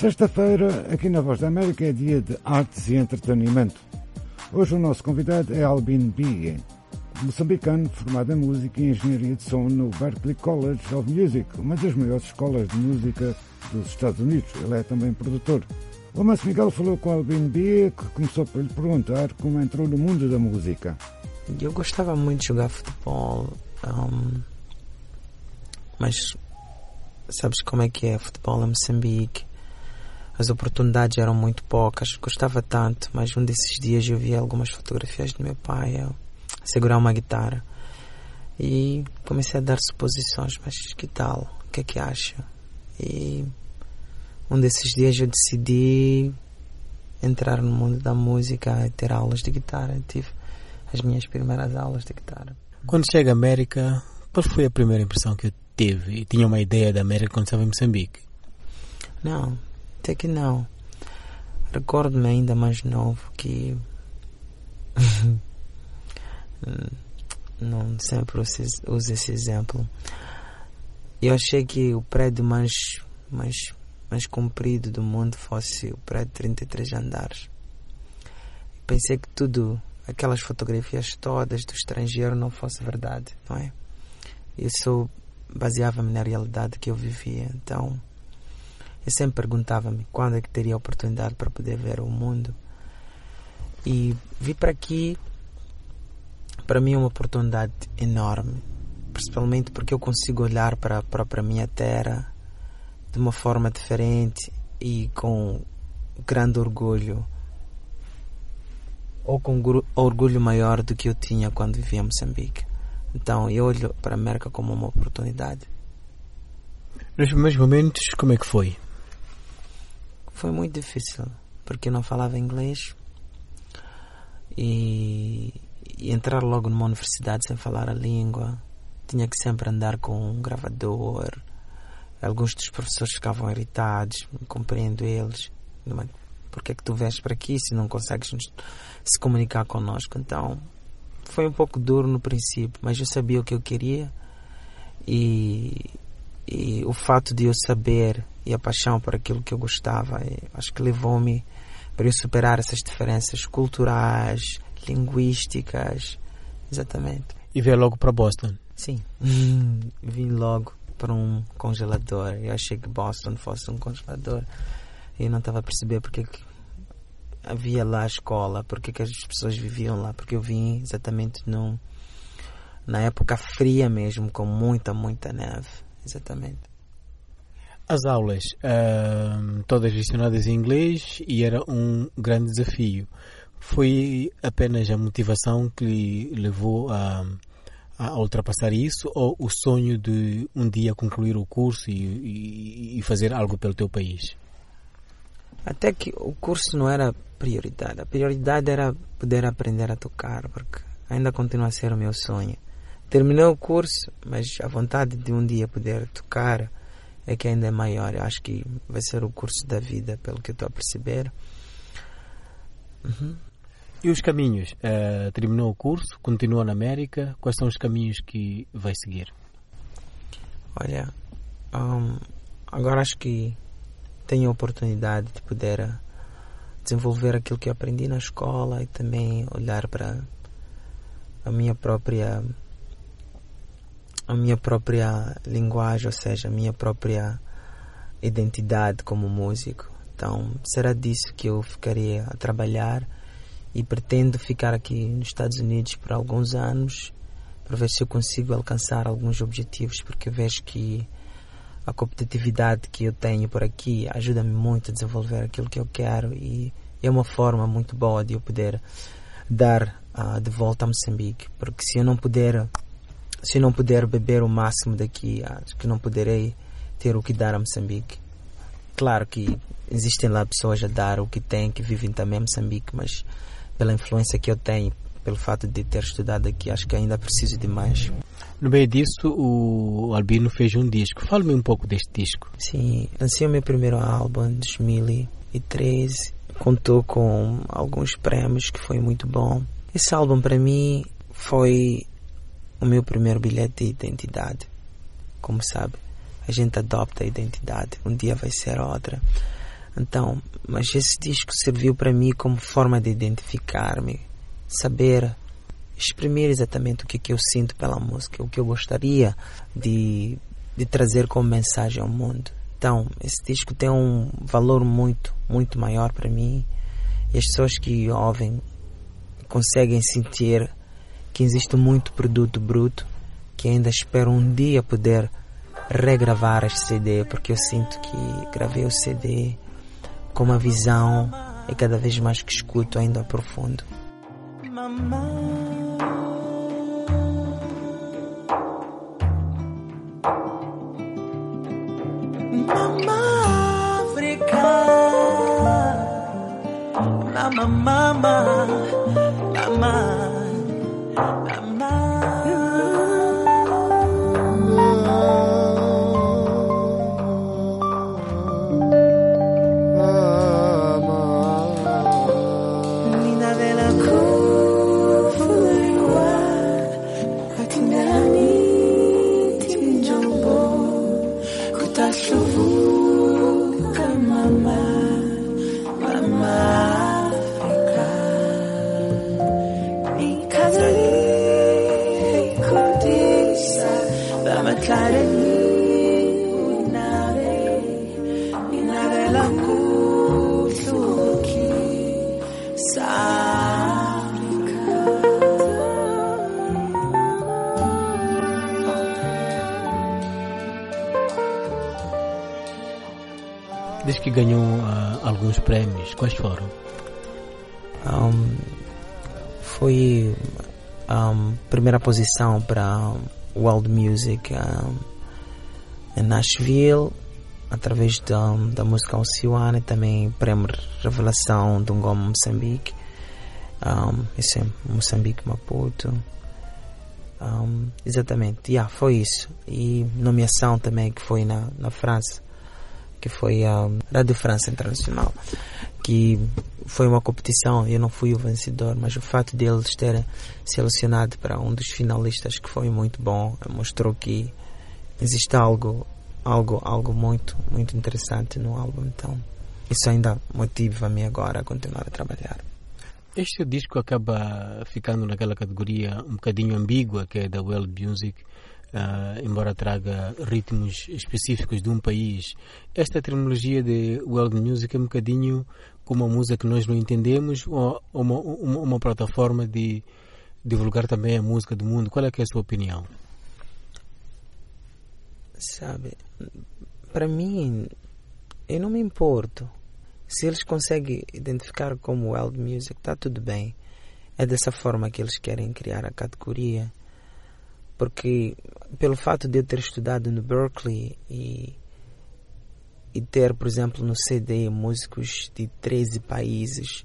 Sexta-feira, aqui na Voz da América, é dia de artes e entretenimento. Hoje o nosso convidado é Albin Bie, moçambicano formado em música e engenharia de som no Berklee College of Music, uma das maiores escolas de música dos Estados Unidos. Ele é também produtor. O Márcio Miguel falou com Albin Bie, que começou por lhe perguntar como entrou no mundo da música. Eu gostava muito de jogar futebol, mas sabes como é que é futebol em Moçambique? As oportunidades eram muito poucas, gostava tanto, mas um desses dias eu vi algumas fotografias do meu pai a segurar uma guitarra e comecei a dar suposições, mas que tal? O que é que acha? E um desses dias eu decidi entrar no mundo da música e ter aulas de guitarra. Eu tive as minhas primeiras aulas de guitarra. Quando chega à América, qual foi a primeira impressão que eu tive? Tinha uma ideia da América quando estava em Moçambique? Não, até que não. Recordo-me ainda mais novo que não sempre uso esse exemplo. Eu achei que o prédio mais comprido do mundo fosse o prédio de 33 andares. Pensei que tudo, aquelas fotografias todas do estrangeiro não fosse verdade, não é? Isso baseava-me na realidade que eu vivia. Então eu sempre perguntava-me quando é que teria a oportunidade para poder ver o mundo. E vir para aqui, para mim é uma oportunidade enorme, principalmente porque eu consigo olhar para a própria minha terra de uma forma diferente e com grande orgulho, ou com orgulho maior do que eu tinha quando vivia em Moçambique. Então eu olho para a América como uma oportunidade. Nos primeiros momentos, como é que foi? Foi muito difícil, porque eu não falava inglês e entrar logo numa universidade sem falar a língua, tinha que sempre andar com um gravador. Alguns dos professores ficavam irritados, compreendo eles. Por que é que tu vens para aqui se não consegues se comunicar connosco? Então foi um pouco duro no princípio, mas eu sabia o que eu queria e o fato de eu saber e a paixão por aquilo que eu gostava, acho que levou-me para eu superar essas diferenças culturais, linguísticas. Exatamente. E veio logo para Boston? Sim, vim logo para um congelador. Eu achei que Boston fosse um congelador e não estava a perceber porque que havia lá a escola, porque que as pessoas viviam lá, porque eu vim exatamente na época fria mesmo, com muita neve. Exatamente. As aulas, todas lecionadas em inglês, e era um grande desafio. Foi apenas a motivação que lhe levou a ultrapassar isso, ou o sonho de um dia concluir o curso e fazer algo pelo teu país? Até que o curso não era prioridade. A prioridade era poder aprender a tocar, porque ainda continua a ser o meu sonho. Terminei o curso, mas a vontade de um dia poder tocar é que ainda é maior. Eu acho que vai ser o curso da vida, pelo que eu estou a perceber. E os caminhos? Terminou o curso, continuou na América. Quais são os caminhos que vai seguir? Olha, agora acho que tenho a oportunidade de poder desenvolver aquilo que eu aprendi na escola e também olhar para a minha própria linguagem, ou seja, a minha própria identidade como músico. Então será disso que eu ficaria a trabalhar e pretendo ficar aqui nos Estados Unidos por alguns anos para ver se eu consigo alcançar alguns objetivos, porque eu vejo que a competitividade que eu tenho por aqui ajuda-me muito a desenvolver aquilo que eu quero e é uma forma muito boa de eu poder dar de volta a Moçambique, porque se eu não puder beber o máximo daqui, acho que não poderei ter o que dar a Moçambique. Claro que existem lá pessoas a dar o que têm, que vivem também em Moçambique, mas pela influência que eu tenho, pelo fato de ter estudado aqui, acho que ainda preciso de mais. No meio disso, o Albino fez um disco. Fale-me um pouco deste disco. Sim, lancei o meu primeiro álbum em 2013. Contou com alguns prémios, que foi muito bom. Esse álbum para mim foi o meu primeiro bilhete de identidade. Como sabe, a gente adopta a identidade, um dia vai ser outra. Então, mas esse disco serviu para mim como forma de identificar-me, saber exprimir exatamente o que eu sinto pela música, o que eu gostaria de trazer como mensagem ao mundo. Então, esse disco tem um valor muito, muito maior para mim, e as pessoas que ouvem conseguem sentir que existe muito produto bruto, que ainda espero um dia poder regravar este CD, porque eu sinto que gravei o CD com uma visão e cada vez mais que escuto ainda aprofundo. Diz que ganhou alguns prémios. Quais foram? Foi a primeira posição para World Music em Nashville, através da música Alcione, e também prêmio Revelação do Ngoma Moçambique. Isso é Moçambique, Maputo. Exatamente, foi isso. E nomeação também que foi na França, que foi a Rádio França Internacional, que foi uma competição. Eu não fui o vencedor, mas o fato de eles terem selecionado para um dos finalistas, que foi muito bom, mostrou que existe algo muito, muito interessante no álbum. Então isso ainda motiva-me agora a continuar a trabalhar. Este disco acaba ficando naquela categoria um bocadinho ambígua, que é da World Music, embora traga ritmos específicos de um país. Esta terminologia de World Music é um bocadinho como uma música que nós não entendemos, ou uma plataforma de divulgar também a música do mundo. Qual é que é a sua opinião? Sabe, para mim, eu não me importo. Se eles conseguem identificar como World Music, está tudo bem. É dessa forma que eles querem criar a categoria. Porque pelo fato de eu ter estudado no Berkeley e ter, por exemplo, no CD músicos de 13 países,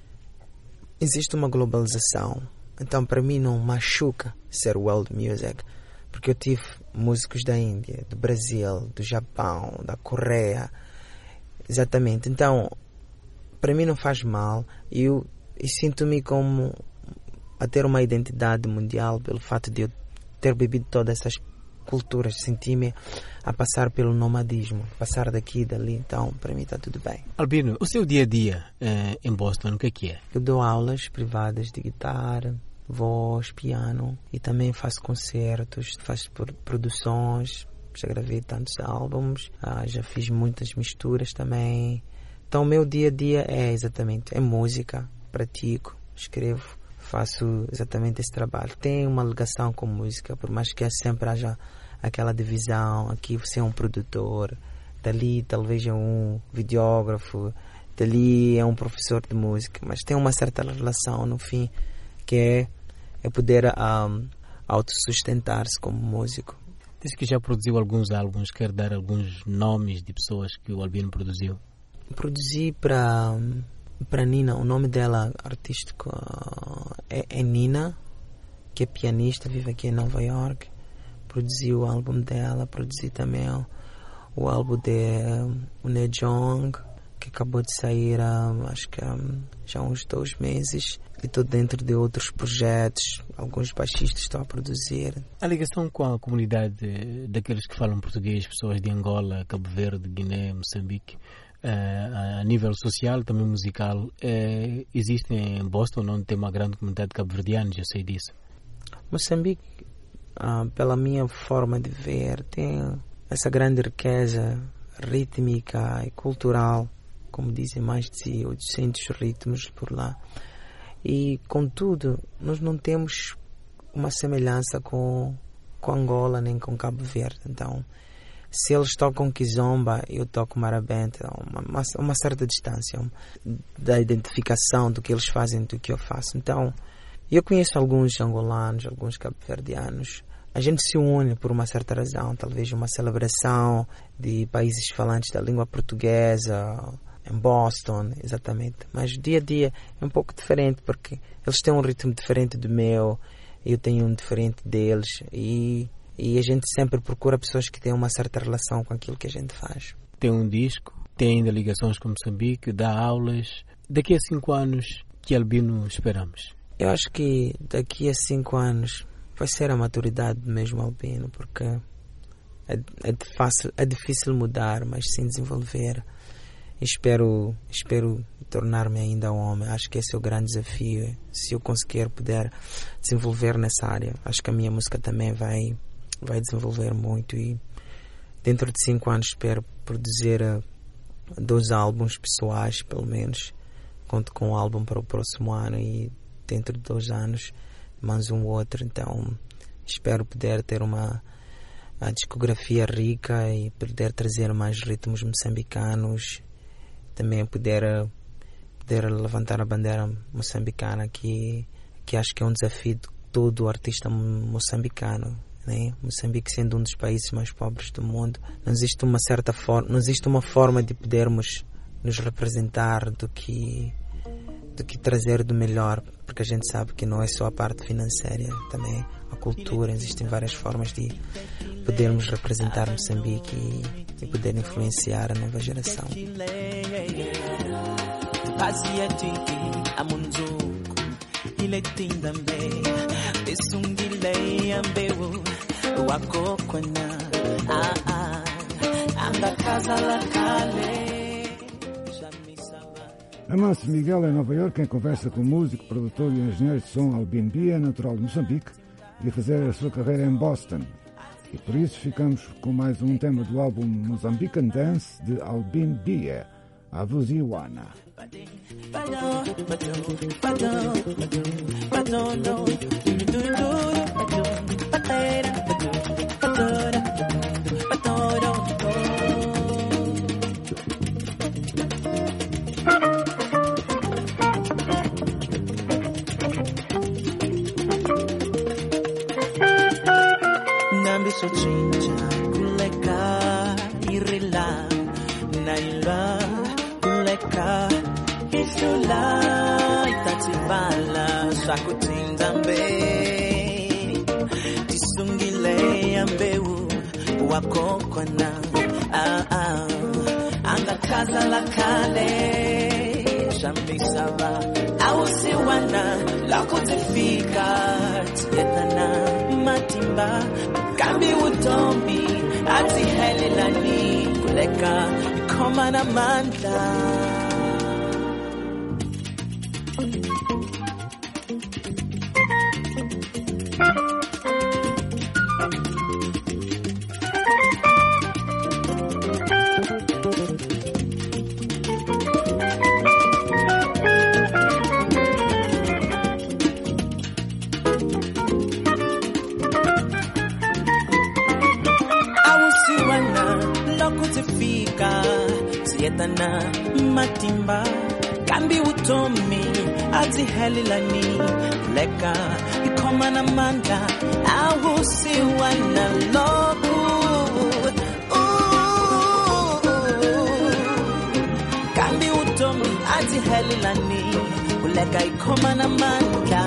existe uma globalização. Então para mim não machuca ser World Music, porque eu tive músicos da Índia, do Brasil, do Japão, da Coreia. Exatamente. Então para mim não faz mal. Eu sinto-me como a ter uma identidade mundial pelo fato de eu ter bebido todas essas culturas, senti-me a passar pelo nomadismo, passar daqui e dali. Então para mim está tudo bem. Albino, o seu dia a dia em Boston, o que é? Eu dou aulas privadas de guitarra, voz, piano, e também faço concertos, faço produções. Já gravei tantos álbuns, já fiz muitas misturas também. Então o meu dia a dia é música, pratico, escrevo, faço exatamente esse trabalho. Tenho uma ligação com música, por mais que sempre haja aquela divisão. Aqui você é um produtor, dali talvez é um videógrafo, dali é um professor de música, mas tem uma certa relação no fim, que é poder autossustentar-se como músico. Diz que já produziu alguns álbuns. Quer dar alguns nomes de pessoas que o Albino produziu? Produzi para Nina. O nome dela artístico é Nina, que é pianista, vive aqui em Nova York. Produzi o álbum dela. Produzi também o álbum de Une Jong, que acabou de sair acho que já há uns 2 meses. E estou dentro de outros projetos. Alguns baixistas estão a produzir. A ligação com a comunidade daqueles que falam português, pessoas de Angola, Cabo Verde, Guiné, Moçambique, a nível social, também musical, existe em Boston, onde tem uma grande comunidade de cabo-verdianos, eu sei disso. Moçambique, pela minha forma de ver, tem essa grande riqueza rítmica e cultural, como dizem, mais de 800 ritmos por lá. E, contudo, nós não temos uma semelhança com Angola nem com Cabo Verde. Então, se eles tocam kizomba, eu toco marabente, uma certa distância da identificação do que eles fazem do que eu faço. Então, eu conheço alguns angolanos, alguns cabo-verdianos. A gente se une por uma certa razão, talvez uma celebração de países falantes da língua portuguesa, em Boston, exatamente. Mas dia a dia é um pouco diferente, porque eles têm um ritmo diferente do meu, eu tenho um diferente deles, e a gente sempre procura pessoas que têm uma certa relação com aquilo que a gente faz. Tem um disco, tem ainda ligações com Moçambique, dá aulas. Daqui a 5 anos, que Albino esperamos? Eu acho que daqui a 5 anos vai ser a maturidade do mesmo Albino, porque é difícil mudar, mas sim desenvolver. Espero tornar-me ainda um homem. Acho que esse é o grande desafio. Se eu conseguir poder desenvolver nessa área, acho que a minha música também vai desenvolver muito. E dentro de 5 anos espero produzir 2 álbuns pessoais, pelo menos. Conto com um álbum para o próximo ano e dentro de 2 anos mais um outro. Então espero poder ter uma discografia rica e poder trazer mais ritmos moçambicanos. Também poder levantar a bandeira moçambicana, que acho que é um desafio de todo artista moçambicano, né? Moçambique sendo um dos países mais pobres do mundo, não existe uma forma de podermos nos representar do que trazer do melhor, porque a gente sabe que não é só a parte financeira, também a cultura. Existem várias formas de podermos representar Moçambique e poder influenciar a nova geração. Amâncio Miguel, em Nova Iorque, em conversa com o músico, produtor e engenheiro de som Albin Bia, natural de Moçambique, e a fazer a sua carreira em Boston. E por isso ficamos com mais um tema do álbum Mozambican Dance de Albin Bia, a Vuziwana. Chincha kuleka irila naila kuleka isula itatibala shakutinzambe tisungile ambeu wakokona angakaza la kale shambisava ausiwana lakuzifika tietana matimba kambi utombi atihelelani kuleka ikoma na mandla. Tietana matimba kambi utomi atihelelani kuleka ikoma na mandla awusiwana lobu kambi utomi atihelelani kuleka ikoma na mandla.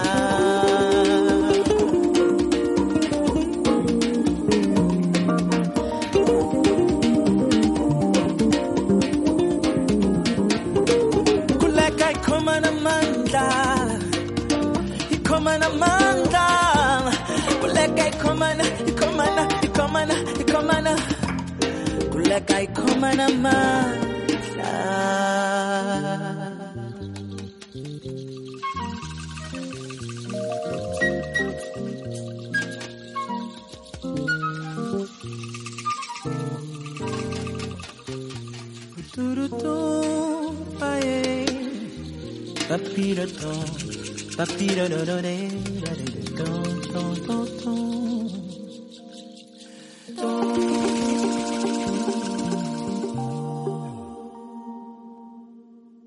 Kuleka ikoma na mandla. Papira